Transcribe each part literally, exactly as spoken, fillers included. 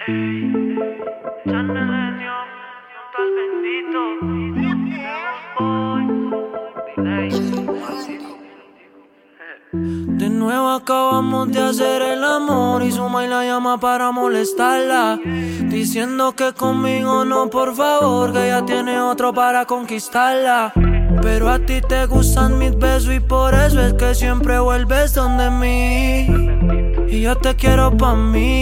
De nuevo acabamos de hacer el amor y Sumay la llama para molestarla, diciendo que conmigo no, por favor, que ella tiene otro para conquistarla. Pero a ti te gustan mis besos y por eso es que siempre vuelves donde mí, y yo te quiero pa'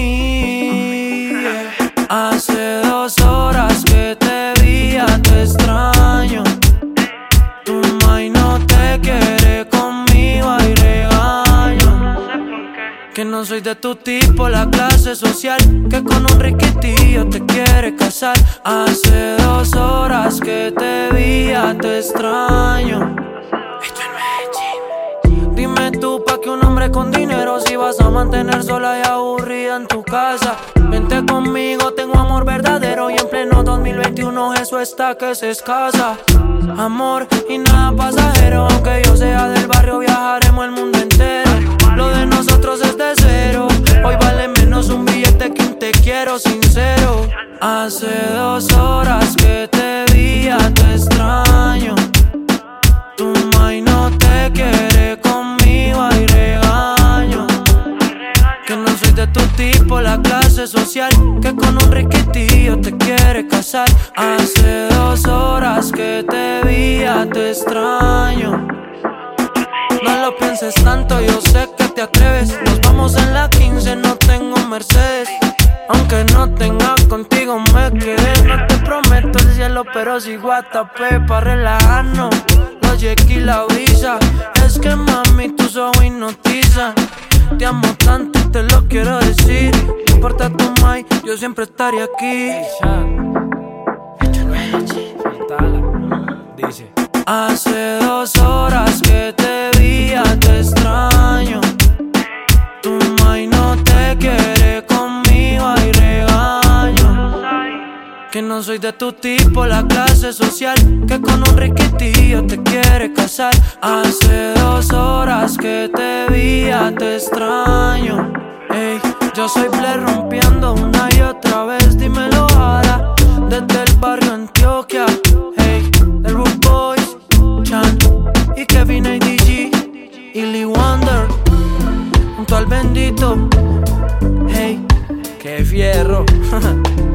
mí. Hace dos horas que te vi, ya te extraño. Tu mai no te quiere conmigo, hay regaño. Que no soy de tu tipo, la clase social, que con un riquitillo te quiere casar. Hace dos horas que te vi, ya te extraño. Esto es Medellín. Dime tú, pa' que un hombre con dinero, si vas a mantener sola y aburrida en tu casa. Vente conmigo, tengo amor verdadero, y en pleno dos mil veintiuno eso está que se escasa. Amor y nada pasajero, aunque yo sea del barrio, viajaremos el mundo entero. Lo de nosotros es de cero, hoy vale menos un billete que un te quiero sincero. Hace dos horas que te vi, ya te extraño. Tu mai no te quiere conmigo, hay regaño. Que no soy de tu tipo, la clase social, que con un riquitillo te quiere casar. Hace dos horas que te vi, ya te extraño. No lo pienses tanto, yo sé que te atreves. Nos vamos en la quince, no tengo Mercedes. Aunque no tenga contigo me quedé. No te prometo el cielo, pero si guatapé pa' relajarnos. Los Jackie y la brisa, es que mami tus ojos hipnotizan. Te amo tanto y te lo quiero decir. No importa tu mai, yo siempre estaré aquí. Dice: hace dos horas que te vi, ya te extraño. Tu mai no te quiere conmigo, hay regaño. Que no soy de tu tipo, la clase social, que con un riquitillo te quiere casar. Hace dos horas que te vi, ya te extraño. Ey, yo soy Blair rompiendo una y otra vez, dímelo ahora. Desde el barrio Antioquia, hey, The Root Boys, Chan y Kevin A D G y Lee Wonder, junto al bendito, hey, qué fierro.